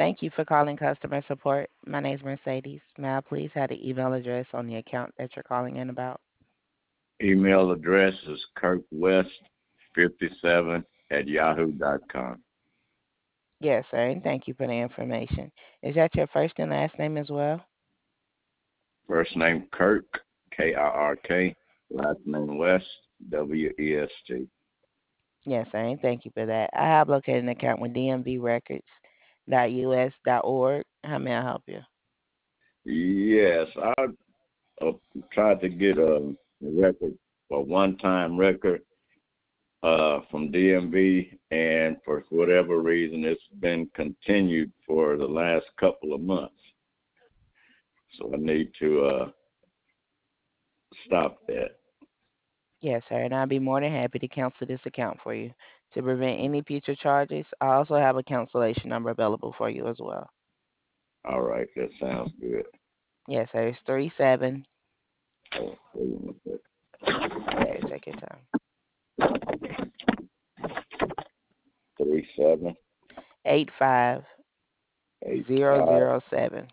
Thank you for calling customer support. My name is Mercedes. May I please have the email address on the account that you're calling in about? Email address is kirkwest57@yahoo.com. Yes, sir, and thank you for the information. Is that your first and last name as well? First name Kirk, Kirk. Last name West, West. Yes, sir, and thank you for that. I have located an account with dmvrecords.us.org. How may I help you? Yes, I uh, tried to get record, a one-time record from DMV, and for whatever reason, it's been continued for the last couple of months. So I need to stop that. Yes, sir, and I'll be more than happy to cancel this account for you. To prevent any future charges, I also have a cancellation number available for you as well. All right, that sounds good. Yes, sir, it's 37. Oh, wait a minute. Okay, take your time. 37 85 85007.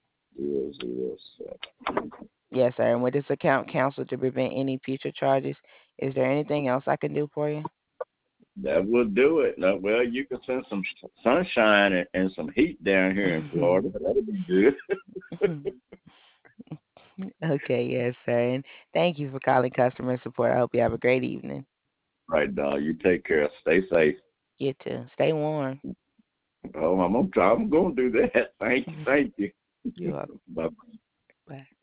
007. Yes, sir. And with this account canceled to prevent any future charges, is there anything else I can do for you? That would do it. Now, well, you can send some sunshine and some heat down here in Florida. That'd be good. Okay, yes, sir. And thank you for calling customer support. I hope you have a great evening. Right, dog. You take care. Stay safe. You too. Stay warm. Oh, I'm gonna try. I'm gonna do that. Thank you. Thank you. You're welcome. Bye. Bye.